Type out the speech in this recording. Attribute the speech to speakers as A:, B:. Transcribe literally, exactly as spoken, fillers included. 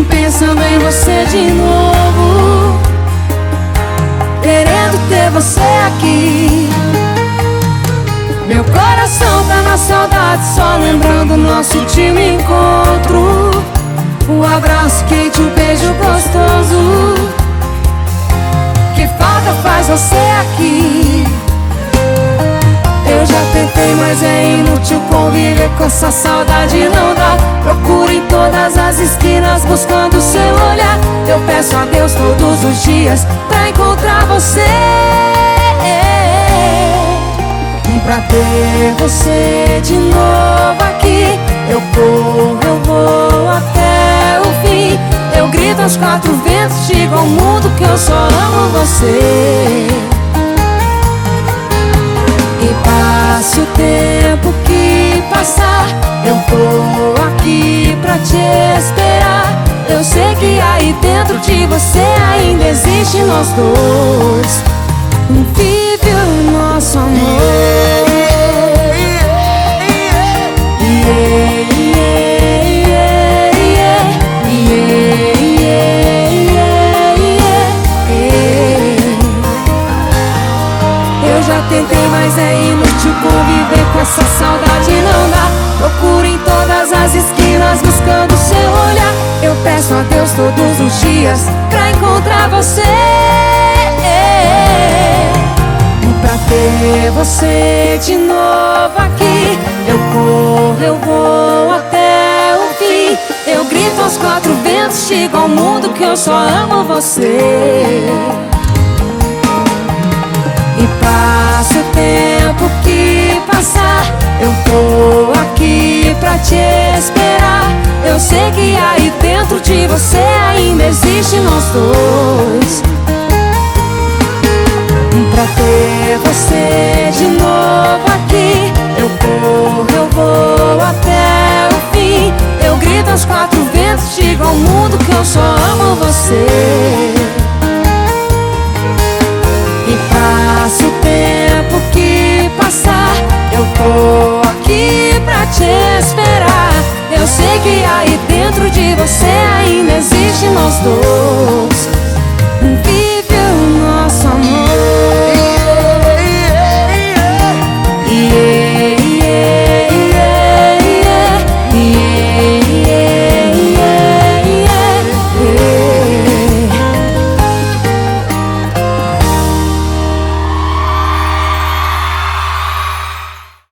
A: pensando em você de novo, querendo ter você aqui. Meu coração tá na saudade, só lembrando nosso último encontro. O abraço quente, o beijo gostoso. Que falta faz você aqui. Eu já tentei, mas é inútil conviver com essa saudade, não dá. Procuro em todas as esquinas buscando seu olhar. Eu peço a Deus todos os dias pra encontrar você, pra ter você de novo aqui. Eu corro, eu vou até o fim. Eu grito aos quatro ventos, digo ao mundo que eu só amo você. E passe o tempo que passar, eu tô aqui pra te esperar. Eu sei que aí dentro de você ainda existe nós dois. Vive o nosso amor. Eu já tentei, mas é inútil conviver com essa saudade, não dá. Procuro em todas as esquinas buscando seu olhar. Eu peço a Deus todos os dias pra encontrar você, pra ter você de novo aqui. Eu corro, eu vou até o fim. Eu grito aos quatro ventos, digo ao mundo que eu só amo você. E passe o tempo que passar, eu tô aqui pra te esperar. Eu sei que aí dentro de você ainda existe nós dois, pra ter você de novo aqui. Eu corro, eu vou até o fim. Eu grito aos quatro ventos, digo ao mundo que eu só amo você. E passe o tempo que passar, eu tô aqui pra te esperar. Eu sei que aí dentro de você ainda existe nós dois.